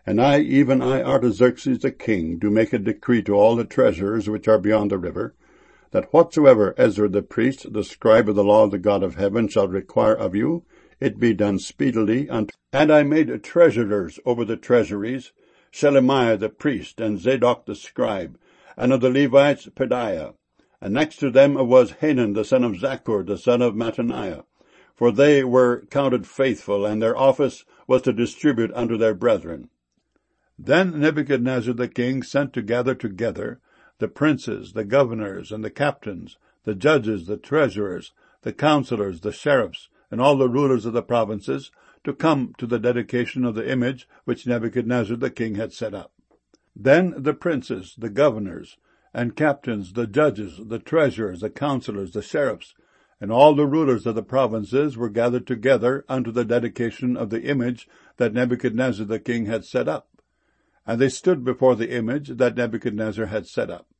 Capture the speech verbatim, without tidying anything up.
And I, even I, Artaxerxes the king, do make a decree to all the treasurers which are beyond the river, that whatsoever Ezra the priest, the scribe of the law of the God of heaven, shall require of you, it be done speedily unto. And I made treasurers over the treasuries, Shelemiah the priest, and Zadok the scribe, and of the Levites Pedaiah. And next to them was Hanan the son of Zaccur, the son of Mattaniah. For they were counted faithful, and their office was to distribute unto their brethren. Then Nebuchadnezzar the king sent to gather together the princes, the governors, and the captains, the judges, the treasurers, the counselors, the sheriffs, and all the rulers of the provinces, to come to the dedication of the image which Nebuchadnezzar the king had set up. Then the princes, the governors, and captains, the judges, the treasurers, the counselors, the sheriffs, and all the rulers of the provinces were gathered together unto the dedication of the image that Nebuchadnezzar the king had set up. And they stood before the image that Nebuchadnezzar had set up.